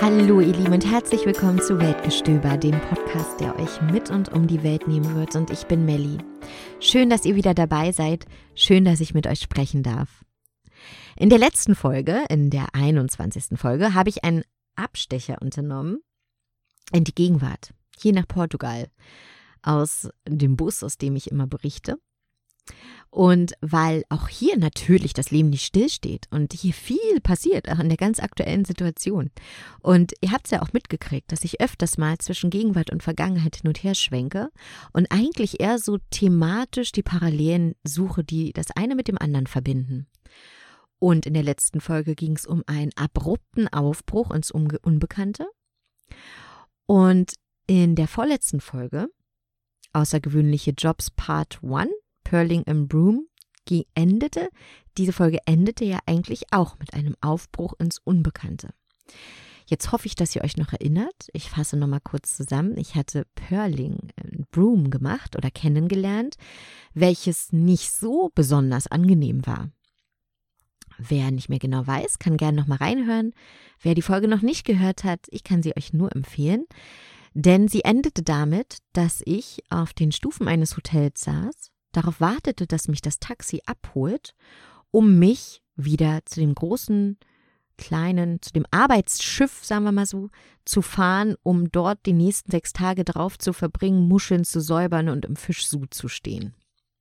Hallo ihr Lieben und herzlich willkommen zu Weltgestöber, dem Podcast, der euch mit und um die Welt nehmen wird. Und ich bin Melli. Schön, dass ihr wieder dabei seid. Schön, dass ich mit euch sprechen darf. In der letzten Folge, in der 21. Folge, habe ich einen Abstecher unternommen in die Gegenwart, hier nach Portugal, aus dem Bus, aus dem ich immer berichte. Und weil auch hier natürlich das Leben nicht stillsteht und hier viel passiert, auch in der ganz aktuellen Situation. Und ihr habt es ja auch mitgekriegt, dass ich öfters mal zwischen Gegenwart und Vergangenheit hin und her schwenke und eigentlich eher so thematisch die Parallelen suche, die das eine mit dem anderen verbinden. Und in der letzten Folge ging es um einen abrupten Aufbruch ins Unbekannte. Und in der vorletzten Folge, Außergewöhnliche Jobs Part 1, Pearling and Broom, diese Folge endete ja eigentlich auch mit einem Aufbruch ins Unbekannte. Jetzt hoffe ich, dass ihr euch noch erinnert. Ich fasse nochmal kurz zusammen. Ich hatte Pearling and Broom gemacht oder kennengelernt, welches nicht so besonders angenehm war. Wer nicht mehr genau weiß, kann gerne nochmal reinhören. Wer die Folge noch nicht gehört hat, ich kann sie euch nur empfehlen. Denn sie endete damit, dass ich auf den Stufen eines Hotels saß, darauf wartete, dass mich das Taxi abholt, um mich wieder zu dem zu dem Arbeitsschiff, sagen wir mal so, zu fahren, um dort die nächsten 6 Tage drauf zu verbringen, Muscheln zu säubern und im Fischsud zu stehen.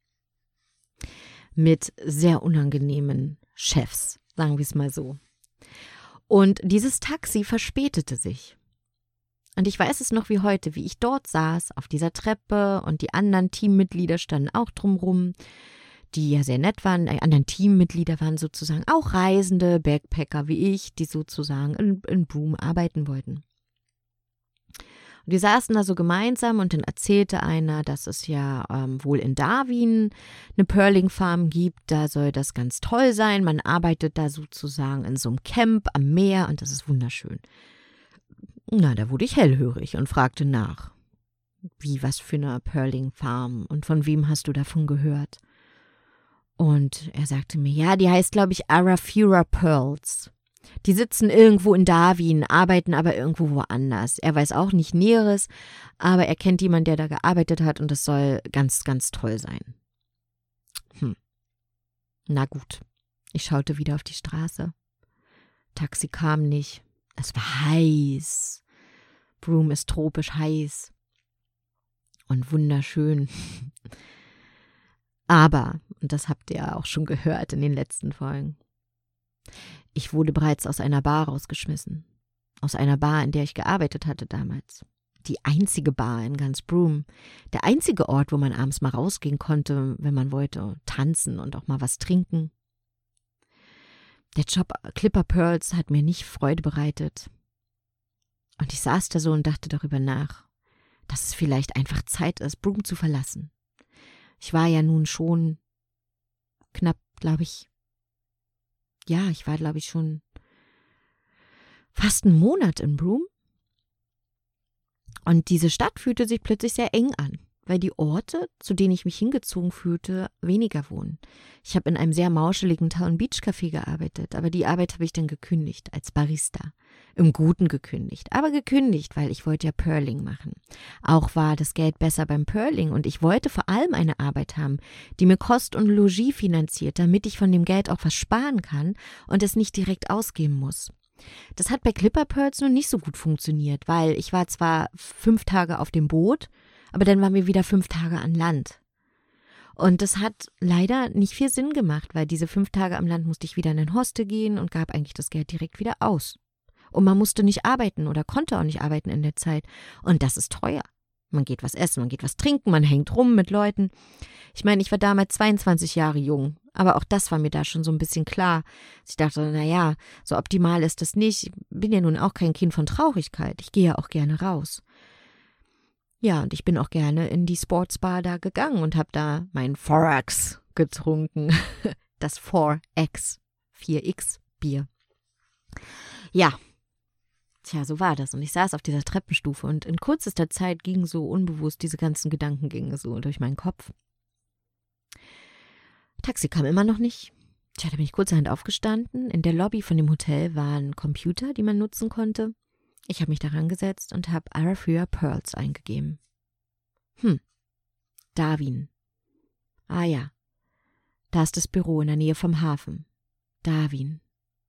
Mit sehr unangenehmen Chefs, sagen wir es mal so. Und dieses Taxi verspätete sich. Und ich weiß es noch wie heute, wie ich dort saß, auf dieser Treppe und die anderen Teammitglieder standen auch drumrum, die ja sehr nett waren. Die anderen Teammitglieder waren sozusagen auch Reisende, Backpacker wie ich, die sozusagen in Broome arbeiten wollten. Und wir saßen da so gemeinsam und dann erzählte einer, dass es ja wohl in Darwin eine Pearling-Farm gibt, da soll das ganz toll sein. Man arbeitet da sozusagen in so einem Camp am Meer und das ist wunderschön. Na, da wurde ich hellhörig und fragte nach. Wie, was für eine Pearling-Farm und von wem hast du davon gehört? Und er sagte mir, ja, die heißt, glaube ich, Arafura Pearls. Die sitzen irgendwo in Darwin, arbeiten aber irgendwo woanders. Er weiß auch nicht Näheres, aber er kennt jemanden, der da gearbeitet hat und das soll ganz, ganz toll sein. Na gut, ich schaute wieder auf die Straße. Taxi kam nicht. Es war heiß. Broome ist tropisch heiß und wunderschön. Aber, und das habt ihr ja auch schon gehört in den letzten Folgen, ich wurde bereits aus einer Bar rausgeschmissen. Aus einer Bar, in der ich gearbeitet hatte damals. Die einzige Bar in ganz Broome. Der einzige Ort, wo man abends mal rausgehen konnte, wenn man wollte, tanzen und auch mal was trinken. Der Job Clipper Pearls hat mir nicht Freude bereitet. Und ich saß da so und dachte darüber nach, dass es vielleicht einfach Zeit ist, Broome zu verlassen. Ich war ja nun schon knapp, glaube ich, schon fast einen Monat in Broome. Und diese Stadt fühlte sich plötzlich sehr eng an, weil die Orte, zu denen ich mich hingezogen fühlte, weniger wohnen. Ich habe in einem sehr mauscheligen Town Beach Café gearbeitet, aber die Arbeit habe ich dann gekündigt, als Barista. Im Guten gekündigt, aber gekündigt, weil ich wollte ja Pearling machen. Auch war das Geld besser beim Pearling und ich wollte vor allem eine Arbeit haben, die mir Kost und Logis finanziert, damit ich von dem Geld auch was sparen kann und es nicht direkt ausgeben muss. Das hat bei Clipper Pearls nun nicht so gut funktioniert, weil ich war zwar 5 Tage auf dem Boot, aber dann waren wir wieder 5 Tage an Land. Und das hat leider nicht viel Sinn gemacht, weil diese 5 Tage am Land musste ich wieder in ein Hostel gehen und gab eigentlich das Geld direkt wieder aus. Und man musste nicht arbeiten oder konnte auch nicht arbeiten in der Zeit. Und das ist teuer. Man geht was essen, man geht was trinken, man hängt rum mit Leuten. Ich meine, ich war damals 22 Jahre jung, aber auch das war mir da schon so ein bisschen klar. Ich dachte, naja, so optimal ist das nicht. Ich bin ja nun auch kein Kind von Traurigkeit. Ich gehe ja auch gerne raus. Ja, und ich bin auch gerne in die Sportsbar da gegangen und habe da mein 4X getrunken. Das 4X Bier. Ja, tja, so war das. Und ich saß auf dieser Treppenstufe und in kürzester Zeit gingen so unbewusst diese ganzen Gedankengänge so durch meinen Kopf. Taxi kam immer noch nicht. Tja, da bin ich kurzerhand aufgestanden. In der Lobby von dem Hotel waren Computer, die man nutzen konnte. Ich habe mich daran gesetzt und habe Arafura Pearls eingegeben. Darwin. Ah ja, da ist das Büro in der Nähe vom Hafen. Darwin.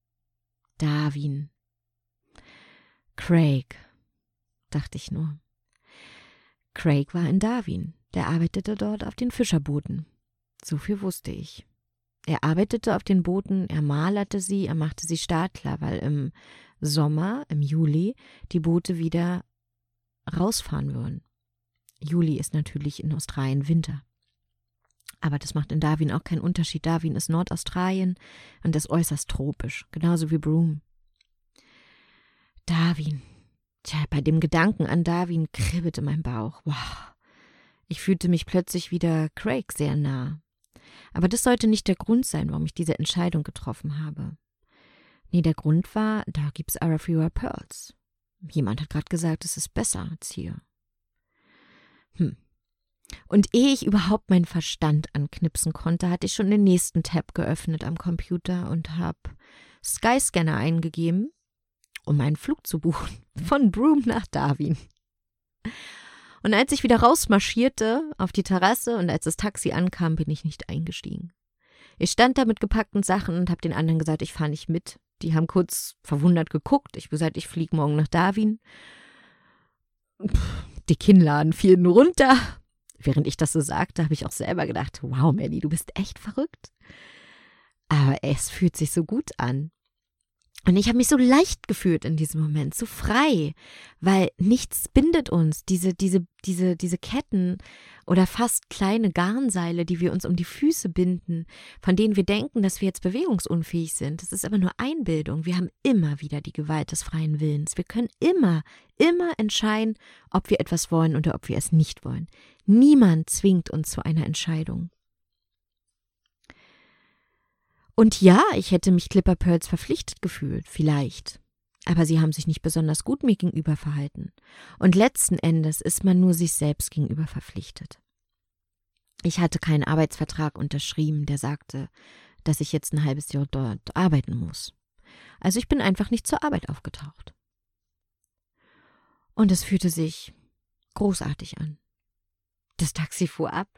Craig, dachte ich nur. Craig war in Darwin. Der arbeitete dort auf den Fischerbooten. So viel wusste ich. Er arbeitete auf den Booten, er malerte sie, er machte sie startklar, weil im Sommer, im Juli, die Boote wieder rausfahren würden. Juli ist natürlich in Australien Winter. Aber das macht in Darwin auch keinen Unterschied. Darwin ist Nordaustralien und ist äußerst tropisch, genauso wie Broome. Darwin. Tja, bei dem Gedanken an Darwin kribbelte mein Bauch. Wow. Ich fühlte mich plötzlich wieder Craig sehr nah. Aber das sollte nicht der Grund sein, warum ich diese Entscheidung getroffen habe. Nee, der Grund war, da gibt's Arafura Pearls. Jemand hat gerade gesagt, es ist besser als hier. Und ehe ich überhaupt meinen Verstand anknipsen konnte, hatte ich schon den nächsten Tab geöffnet am Computer und habe Skyscanner eingegeben, um einen Flug zu buchen von Broome nach Darwin. Und als ich wieder rausmarschierte auf die Terrasse und als das Taxi ankam, bin ich nicht eingestiegen. Ich stand da mit gepackten Sachen und habe den anderen gesagt, ich fahre nicht mit. Die haben kurz verwundert geguckt. Ich habe gesagt, ich fliege morgen nach Darwin. Die Kinnladen fielen runter. Während ich das so sagte, habe ich auch selber gedacht, wow, Melli, du bist echt verrückt. Aber es fühlt sich so gut an. Und ich habe mich so leicht gefühlt in diesem Moment, so frei, weil nichts bindet uns. Diese Ketten oder fast kleine Garnseile, die wir uns um die Füße binden, von denen wir denken, dass wir jetzt bewegungsunfähig sind. Das ist aber nur Einbildung. Wir haben immer wieder die Gewalt des freien Willens. Wir können immer entscheiden, ob wir etwas wollen oder ob wir es nicht wollen. Niemand zwingt uns zu einer Entscheidung. Und ja, ich hätte mich Clipper Pearls verpflichtet gefühlt, vielleicht. Aber sie haben sich nicht besonders gut mir gegenüber verhalten. Und letzten Endes ist man nur sich selbst gegenüber verpflichtet. Ich hatte keinen Arbeitsvertrag unterschrieben, der sagte, dass ich jetzt ein halbes Jahr dort arbeiten muss. Also ich bin einfach nicht zur Arbeit aufgetaucht. Und es fühlte sich großartig an. Das Taxi fuhr ab.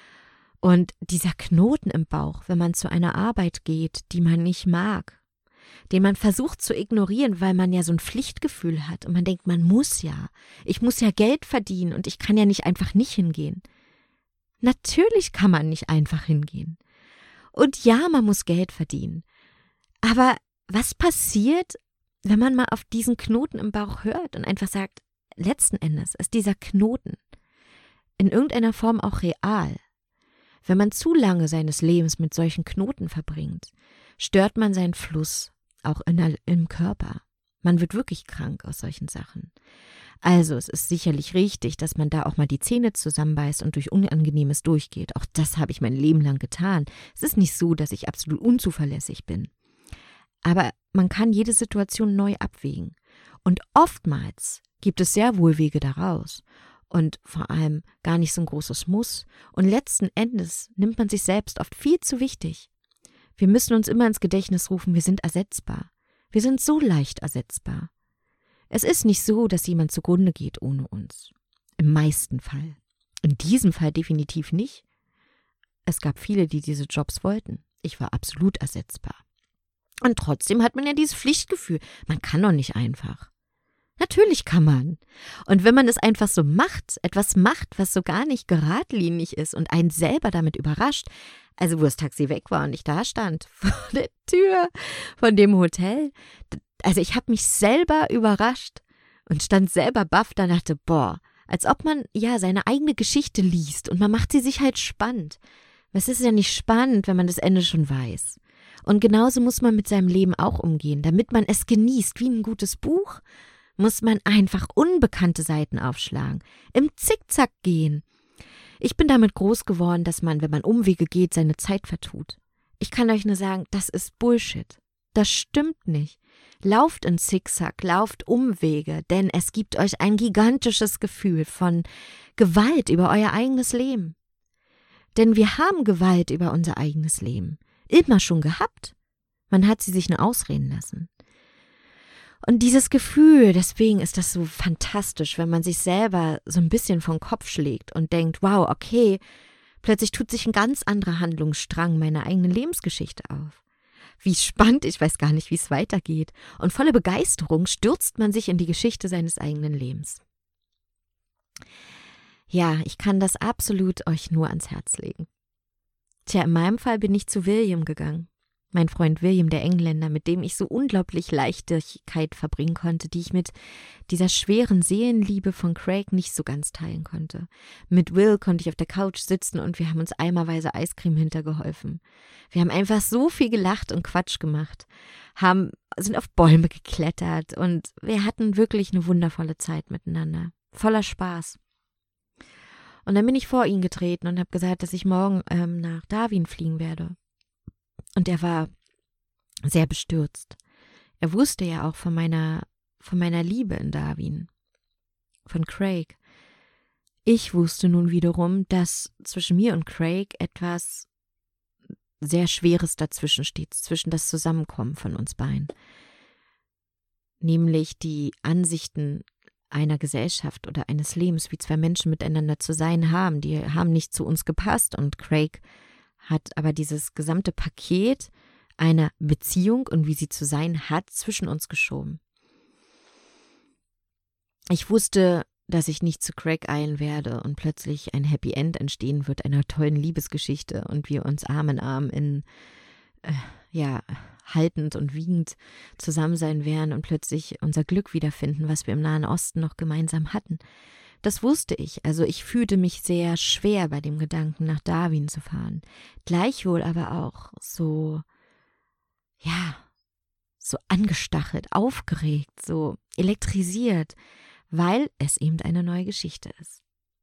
Und dieser Knoten im Bauch, wenn man zu einer Arbeit geht, die man nicht mag, den man versucht zu ignorieren, weil man ja so ein Pflichtgefühl hat und man denkt, ich muss ja Geld verdienen und ich kann ja nicht einfach nicht hingehen. Natürlich kann man nicht einfach hingehen. Und ja, man muss Geld verdienen. Aber was passiert, wenn man mal auf diesen Knoten im Bauch hört und einfach sagt, letzten Endes ist dieser Knoten in irgendeiner Form auch real? Wenn man zu lange seines Lebens mit solchen Knoten verbringt, stört man seinen Fluss, auch im Körper. Man wird wirklich krank aus solchen Sachen. Also es ist sicherlich richtig, dass man da auch mal die Zähne zusammenbeißt und durch Unangenehmes durchgeht. Auch das habe ich mein Leben lang getan. Es ist nicht so, dass ich absolut unzuverlässig bin. Aber man kann jede Situation neu abwägen. Und oftmals gibt es sehr wohl Wege daraus. Und vor allem gar nicht so ein großes Muss. Und letzten Endes nimmt man sich selbst oft viel zu wichtig. Wir müssen uns immer ins Gedächtnis rufen, wir sind ersetzbar. Wir sind so leicht ersetzbar. Es ist nicht so, dass jemand zugrunde geht ohne uns. Im meisten Fall. In diesem Fall definitiv nicht. Es gab viele, die diese Jobs wollten. Ich war absolut ersetzbar. Und trotzdem hat man ja dieses Pflichtgefühl. Man kann doch nicht einfach. Natürlich kann man. Und wenn man es einfach so macht, etwas macht, was so gar nicht geradlinig ist und einen selber damit überrascht, also wo das Taxi weg war und ich da stand, vor der Tür von dem Hotel, also ich habe mich selber überrascht und stand selber baff da und dachte, als ob man ja seine eigene Geschichte liest und man macht sie sich halt spannend. Es ist ja nicht spannend, wenn man das Ende schon weiß. Und genauso muss man mit seinem Leben auch umgehen, damit man es genießt, wie ein gutes Buch. Muss man einfach unbekannte Seiten aufschlagen, im Zickzack gehen. Ich bin damit groß geworden, dass man, wenn man Umwege geht, seine Zeit vertut. Ich kann euch nur sagen, das ist Bullshit. Das stimmt nicht. Lauft in Zickzack, lauft Umwege, denn es gibt euch ein gigantisches Gefühl von Gewalt über euer eigenes Leben. Denn wir haben Gewalt über unser eigenes Leben. Immer schon gehabt. Man hat sie sich nur ausreden lassen. Und dieses Gefühl, deswegen ist das so fantastisch, wenn man sich selber so ein bisschen vom Kopf schlägt und denkt, wow, okay, plötzlich tut sich ein ganz anderer Handlungsstrang meiner eigenen Lebensgeschichte auf. Wie spannend, ich weiß gar nicht, wie es weitergeht. Und voller Begeisterung stürzt man sich in die Geschichte seines eigenen Lebens. Ja, ich kann das absolut euch nur ans Herz legen. Tja, in meinem Fall bin ich zu William gegangen. Mein Freund William, der Engländer, mit dem ich so unglaublich Leichtigkeit verbringen konnte, die ich mit dieser schweren Seelenliebe von Craig nicht so ganz teilen konnte. Mit Will konnte ich auf der Couch sitzen und wir haben uns eimerweise Eiscreme hintergeholfen. Wir haben einfach so viel gelacht und Quatsch gemacht, sind auf Bäume geklettert und wir hatten wirklich eine wundervolle Zeit miteinander, voller Spaß. Und dann bin ich vor ihn getreten und habe gesagt, dass ich morgen nach Darwin fliegen werde. Und er war sehr bestürzt. Er wusste ja auch von meiner Liebe in Darwin, von Craig. Ich wusste nun wiederum, dass zwischen mir und Craig etwas sehr Schweres dazwischen steht, zwischen das Zusammenkommen von uns beiden. Nämlich die Ansichten einer Gesellschaft oder eines Lebens, wie zwei Menschen miteinander zu sein haben. Die haben nicht zu uns gepasst und Craig hat aber dieses gesamte Paket einer Beziehung und wie sie zu sein hat, zwischen uns geschoben. Ich wusste, dass ich nicht zu Craig eilen werde und plötzlich ein Happy End entstehen wird, einer tollen Liebesgeschichte und wir uns Arm in Arm haltend und wiegend zusammen sein werden und plötzlich unser Glück wiederfinden, was wir im Nahen Osten noch gemeinsam hatten. Das wusste ich, also ich fühlte mich sehr schwer bei dem Gedanken, nach Darwin zu fahren. Gleichwohl aber auch so angestachelt, aufgeregt, so elektrisiert, weil es eben eine neue Geschichte ist.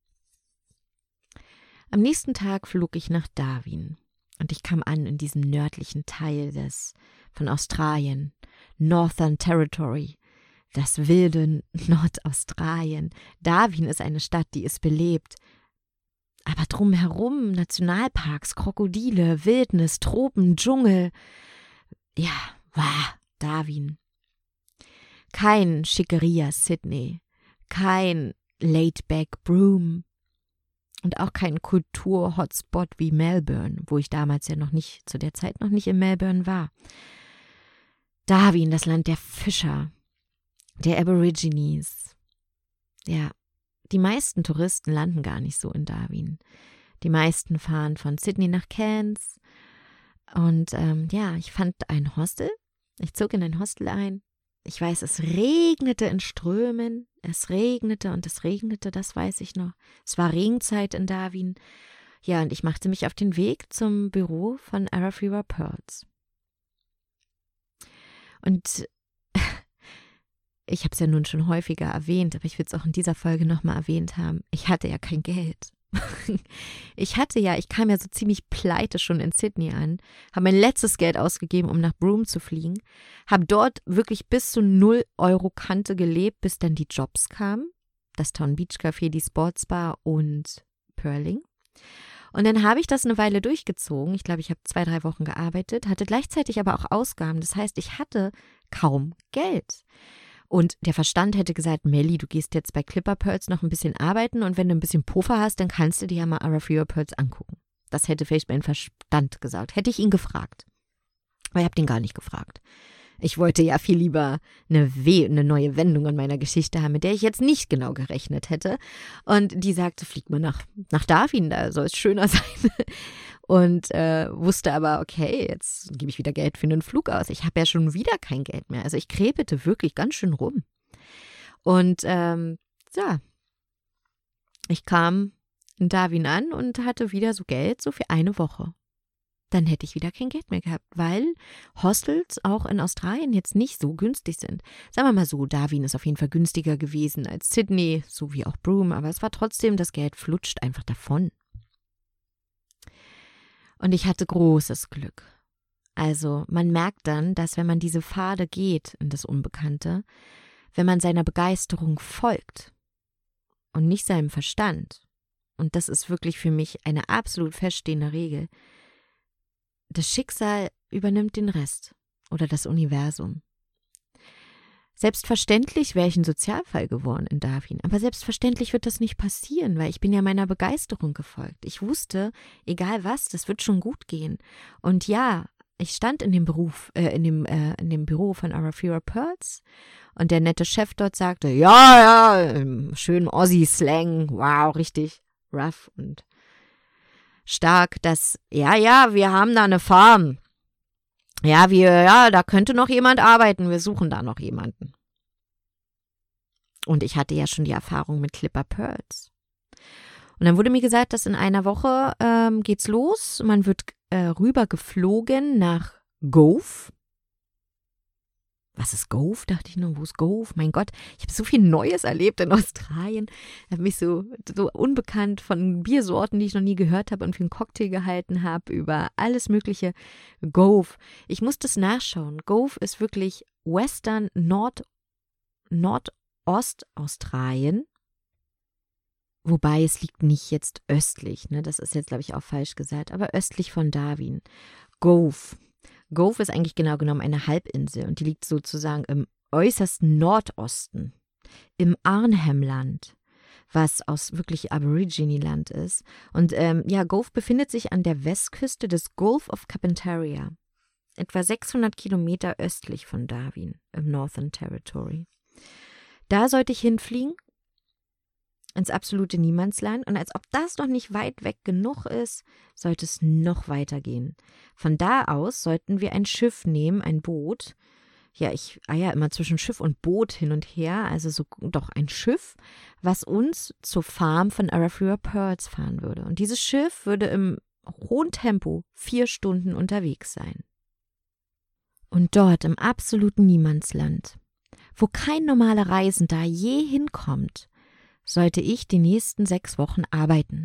Am nächsten Tag flog ich nach Darwin und ich kam an in diesem nördlichen Teil von Australien, Northern Territory. Das wilde Nordaustralien. Darwin ist eine Stadt, die ist belebt. Aber drumherum Nationalparks, Krokodile, Wildnis, Tropen, Dschungel. Ja, Darwin. Kein Schickeria Sydney, kein Laid-Back Broome und auch kein Kultur-Hotspot wie Melbourne, wo ich damals ja zu der Zeit noch nicht in Melbourne war. Darwin, das Land der Fischer, der Aborigines. Ja, die meisten Touristen landen gar nicht so in Darwin. Die meisten fahren von Sydney nach Cairns. Und ich fand ein Hostel. Ich zog in ein Hostel ein. Ich weiß, es regnete in Strömen. Es regnete und es regnete, das weiß ich noch. Es war Regenzeit in Darwin. Ja, und ich machte mich auf den Weg zum Büro von Arafura Pearls. Und ich habe es ja nun schon häufiger erwähnt, aber ich will es auch in dieser Folge nochmal erwähnt haben. Ich hatte ja kein Geld. Ich kam ja so ziemlich pleite schon in Sydney an, habe mein letztes Geld ausgegeben, um nach Broome zu fliegen, habe dort wirklich bis zu 0 Euro Kante gelebt, bis dann die Jobs kamen, das Town Beach Café, die Sportsbar und Pearling. Und dann habe ich das eine Weile durchgezogen. Ich glaube, ich habe 2-3 Wochen gearbeitet, hatte gleichzeitig aber auch Ausgaben. Das heißt, ich hatte kaum Geld. Und der Verstand hätte gesagt, Melli, du gehst jetzt bei Clipper Pearls noch ein bisschen arbeiten und wenn du ein bisschen Puffer hast, dann kannst du dir ja mal Arafura Pearls angucken. Das hätte vielleicht mein Verstand gesagt. Hätte ich ihn gefragt. Aber ich habe den gar nicht gefragt. Ich wollte ja viel lieber eine neue Wendung in meiner Geschichte haben, mit der ich jetzt nicht genau gerechnet hätte. Und die sagte, flieg mal nach Darwin, da soll es schöner sein. Und wusste aber, okay, jetzt gebe ich wieder Geld für einen Flug aus. Ich habe ja schon wieder kein Geld mehr. Also ich krepete wirklich ganz schön rum. Und ich kam in Darwin an und hatte wieder so Geld, so für eine Woche. Dann hätte ich wieder kein Geld mehr gehabt, weil Hostels auch in Australien jetzt nicht so günstig sind. Sagen wir mal so, Darwin ist auf jeden Fall günstiger gewesen als Sydney, so wie auch Broome, aber es war trotzdem, das Geld flutscht einfach davon. Und ich hatte großes Glück. Also man merkt dann, dass wenn man diese Pfade geht in das Unbekannte, wenn man seiner Begeisterung folgt und nicht seinem Verstand, und das ist wirklich für mich eine absolut feststehende Regel, das Schicksal übernimmt den Rest oder das Universum. Selbstverständlich wäre ich ein Sozialfall geworden in Darwin, aber selbstverständlich wird das nicht passieren, weil ich bin ja meiner Begeisterung gefolgt. Ich wusste, egal was, das wird schon gut gehen. Und ja, ich stand in dem in dem Büro von Arafura Pearls und der nette Chef dort sagte, ja, im schönen Aussie-Slang, wow, richtig rough und stark, dass, ja, wir haben da eine Farm. Ja, da könnte noch jemand arbeiten, wir suchen da noch jemanden. Und ich hatte ja schon die Erfahrung mit Clipper Pearls. Und dann wurde mir gesagt, dass in einer Woche geht's los. Man wird rüber geflogen nach Gove. Was ist Gove? Dachte ich nur, wo ist Gove? Mein Gott, ich habe so viel Neues erlebt in Australien. Ich habe mich so unbekannt von Biersorten, die ich noch nie gehört habe und für einen Cocktail gehalten habe, über alles mögliche. Gove. Ich musste es nachschauen. Gove ist wirklich Western Nordostaustralien. Wobei es liegt nicht jetzt östlich, ne? Das ist jetzt, glaube ich, auch falsch gesagt, aber östlich von Darwin. Gove. Gove ist eigentlich genau genommen eine Halbinsel und die liegt sozusagen im äußersten Nordosten, im Arnhem-Land, was aus wirklich Aborigine-Land ist. Und Gove befindet sich an der Westküste des Gulf of Carpentaria, etwa 600 Kilometer östlich von Darwin im Northern Territory. Da sollte ich hinfliegen, ins absolute Niemandsland. Und als ob das noch nicht weit weg genug ist, sollte es noch weiter gehen. Von da aus sollten wir ein Schiff nehmen, ein Boot. Ja, ich eier immer zwischen Schiff und Boot hin und her. Also doch ein Schiff, was uns zur Farm von Arafura Pearls fahren würde. Und dieses Schiff würde im hohen Tempo 4 Stunden unterwegs sein. Und dort im absoluten Niemandsland, wo kein normaler Reisender je hinkommt, sollte ich die nächsten 6 Wochen arbeiten.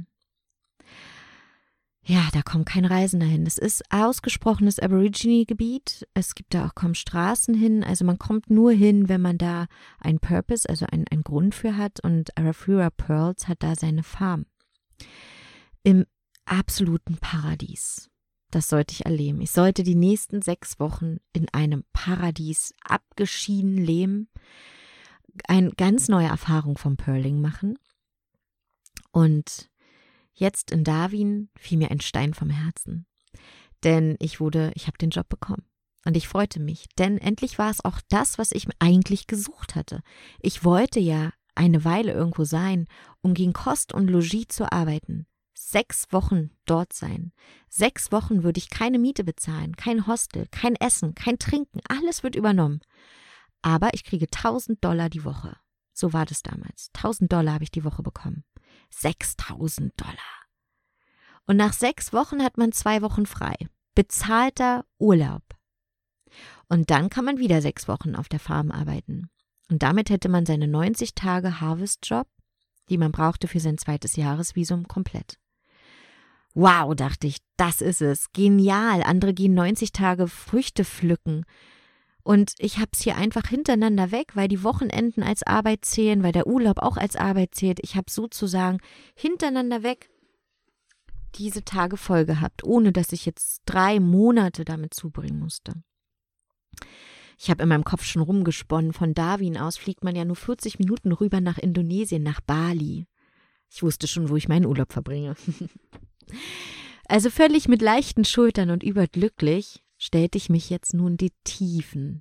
Ja, da kommt kein Reisender hin. Das ist ausgesprochenes Aborigine-Gebiet. Es gibt da auch kaum Straßen hin. Also man kommt nur hin, wenn man da einen Purpose, also einen Grund für hat. Und Arafura Pearls hat da seine Farm. Im absoluten Paradies. Das sollte ich erleben. Ich sollte die nächsten 6 Wochen in einem Paradies abgeschieden leben, eine ganz neue Erfahrung vom Pearling machen. Und jetzt in Darwin fiel mir ein Stein vom Herzen. Denn ich habe den Job bekommen. Und ich freute mich, denn endlich war es auch das, was ich eigentlich gesucht hatte. Ich wollte ja eine Weile irgendwo sein, um gegen Kost und Logis zu arbeiten. 6 Wochen dort sein. 6 Wochen würde ich keine Miete bezahlen, kein Hostel, kein Essen, kein Trinken, alles wird übernommen. Aber ich kriege $1.000 die Woche. So war das damals. $1.000 habe ich die Woche bekommen. $6.000. Und nach 6 Wochen hat man 2 Wochen frei. Bezahlter Urlaub. Und dann kann man wieder 6 Wochen auf der Farm arbeiten. Und damit hätte man seine 90 Tage Harvest-Job, die man brauchte für sein 2. Jahresvisum, komplett. Wow, dachte ich, das ist es. Genial. Andere gehen 90 Tage Früchte pflücken. Und ich habe es hier einfach hintereinander weg, weil die Wochenenden als Arbeit zählen, weil der Urlaub auch als Arbeit zählt. Ich habe sozusagen hintereinander weg diese Tage voll gehabt, ohne dass ich jetzt 3 Monate damit zubringen musste. Ich habe in meinem Kopf schon rumgesponnen. Von Darwin aus fliegt man ja nur 40 Minuten rüber nach Indonesien, nach Bali. Ich wusste schon, wo ich meinen Urlaub verbringe. Also völlig mit leichten Schultern und überglücklich stellte ich mich jetzt nun die tiefen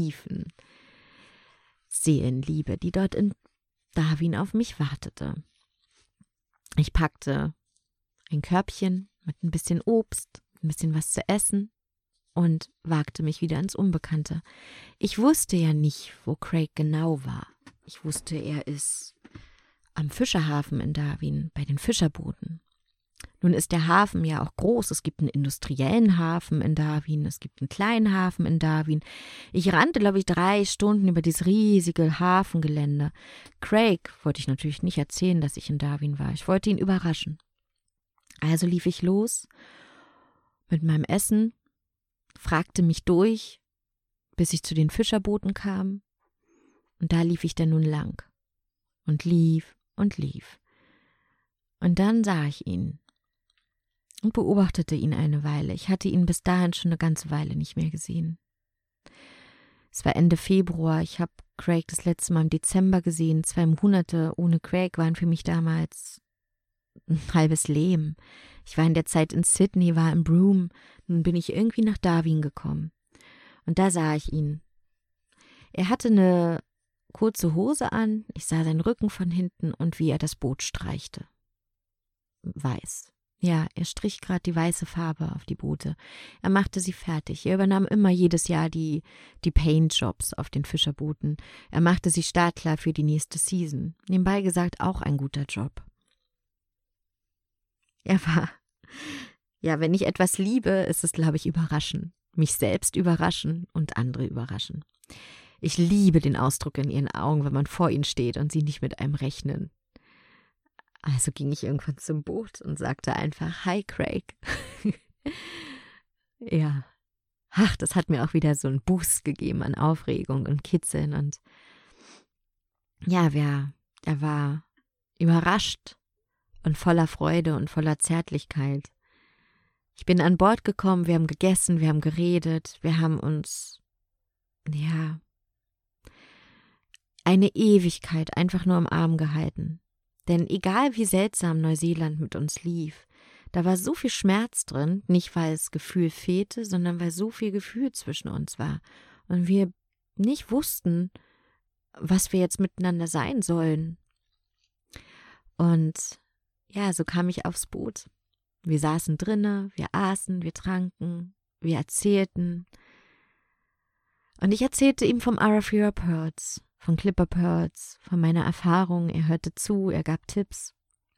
Seelenliebe, die dort in Darwin auf mich wartete. Ich packte ein Körbchen mit ein bisschen Obst, ein bisschen was zu essen und wagte mich wieder ins Unbekannte. Ich wusste ja nicht, wo Craig genau war. Ich wusste, er ist am Fischerhafen in Darwin, bei den Fischerbooten. Nun ist der Hafen ja auch groß. Es gibt einen industriellen Hafen in Darwin, es gibt einen kleinen Hafen in Darwin. Ich rannte, glaube ich, 3 Stunden über dieses riesige Hafengelände. Craig wollte ich natürlich nicht erzählen, dass ich in Darwin war. Ich wollte ihn überraschen. Also lief ich los mit meinem Essen, fragte mich durch, bis ich zu den Fischerbooten kam. Und da lief ich dann nun lang und lief und lief. Und dann sah ich ihn und beobachtete ihn eine Weile. Ich hatte ihn bis dahin schon eine ganze Weile nicht mehr gesehen. Es war Ende Februar. Ich habe Craig das letzte Mal im Dezember gesehen. 2 Monate ohne Craig waren für mich damals ein halbes Leben. Ich war in der Zeit in Sydney, war in Broome. Nun bin ich irgendwie nach Darwin gekommen. Und da sah ich ihn. Er hatte eine kurze Hose an. Ich sah seinen Rücken von hinten und wie er das Boot streichte. Weiß. Ja, er strich gerade die weiße Farbe auf die Boote. Er machte sie fertig. Er übernahm immer jedes Jahr die Paint-Jobs auf den Fischerbooten. Er machte sie startklar für die nächste Season. Nebenbei gesagt, auch ein guter Job. Er war, ja, wenn ich etwas liebe, ist es, glaube ich, überraschen. Mich selbst überraschen und andere überraschen. Ich liebe den Ausdruck in ihren Augen, wenn man vor ihnen steht und sie nicht mit einem rechnen. Also ging ich irgendwann zum Boot und sagte einfach, hi Craig. Ja, ach, das hat mir auch wieder so einen Boost gegeben an Aufregung und Kitzeln. Und ja, er war überrascht und voller Freude und voller Zärtlichkeit. Ich bin an Bord gekommen, wir haben gegessen, wir haben geredet, wir haben uns, ja, eine Ewigkeit einfach nur im Arm gehalten. Denn egal wie seltsam Neuseeland mit uns lief, da war so viel Schmerz drin, nicht weil es Gefühl fehlte, sondern weil so viel Gefühl zwischen uns war und wir nicht wussten, was wir jetzt miteinander sein sollen. Und ja, so kam ich aufs Boot. Wir saßen drinne, wir aßen, wir tranken, wir erzählten. Und ich erzählte ihm vom Arafura Pearls, von Clipper Pearls, von meiner Erfahrung. Er hörte zu, er gab Tipps.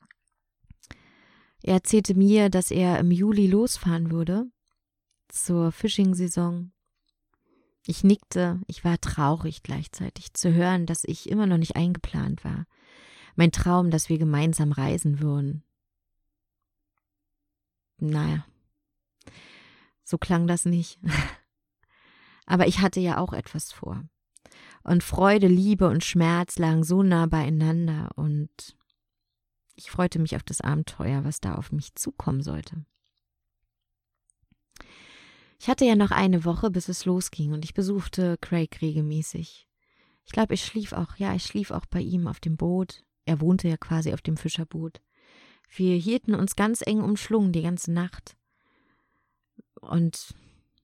Er erzählte mir, dass er im Juli losfahren würde zur Fishing-Saison. Ich nickte, ich war traurig gleichzeitig zu hören, dass ich immer noch nicht eingeplant war. Mein Traum, dass wir gemeinsam reisen würden. Naja, so klang das nicht. Aber ich hatte ja auch etwas vor. Und Freude, Liebe und Schmerz lagen so nah beieinander und ich freute mich auf das Abenteuer, was da auf mich zukommen sollte. Ich hatte ja noch eine Woche, bis es losging und ich besuchte Craig regelmäßig. Ich glaube, ich schlief auch bei ihm auf dem Boot. Er wohnte ja quasi auf dem Fischerboot. Wir hielten uns ganz eng umschlungen die ganze Nacht. Und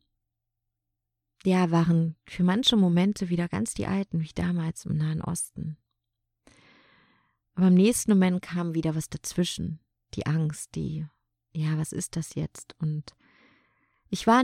ja, waren für manche Momente wieder ganz die alten, wie damals im Nahen Osten. Aber im nächsten Moment kam wieder was dazwischen. Die Angst, was ist das jetzt? Und ich war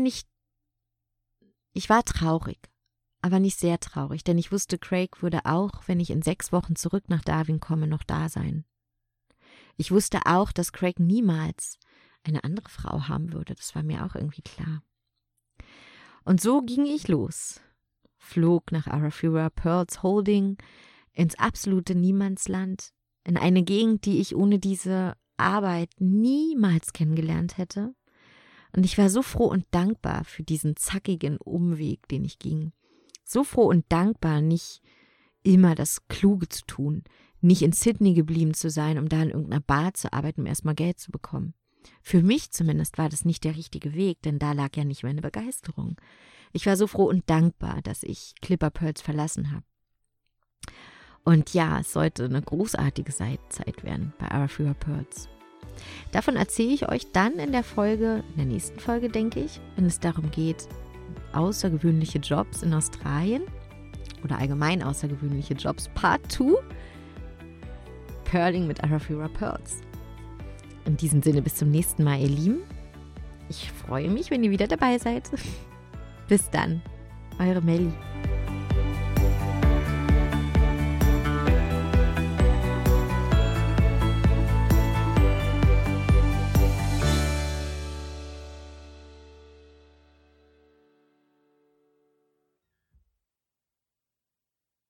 traurig, aber nicht sehr traurig, denn ich wusste, Craig würde auch, wenn ich in 6 Wochen zurück nach Darwin komme, noch da sein. Ich wusste auch, dass Craig niemals eine andere Frau haben würde. Das war mir auch irgendwie klar. Und so ging ich los, flog nach Arafura Pearls Holding, ins absolute Niemandsland, in eine Gegend, die ich ohne diese Arbeit niemals kennengelernt hätte. Und ich war so froh und dankbar für diesen zackigen Umweg, den ich ging. So froh und dankbar, nicht immer das Kluge zu tun, nicht in Sydney geblieben zu sein, um da in irgendeiner Bar zu arbeiten, um erstmal Geld zu bekommen. Für mich zumindest war das nicht der richtige Weg, denn da lag ja nicht meine Begeisterung. Ich war so froh und dankbar, dass ich Clipper Pearls verlassen habe. Und ja, es sollte eine großartige Zeit werden bei Arafura Pearls. Davon erzähle ich euch dann in der nächsten Folge, denke ich, wenn es darum geht, außergewöhnliche Jobs in Australien oder allgemein außergewöhnliche Jobs, Part 2, Pearling mit Arafura Pearls. In diesem Sinne, bis zum nächsten Mal, ihr Lieben. Ich freue mich, wenn ihr wieder dabei seid. Bis dann, eure Melli.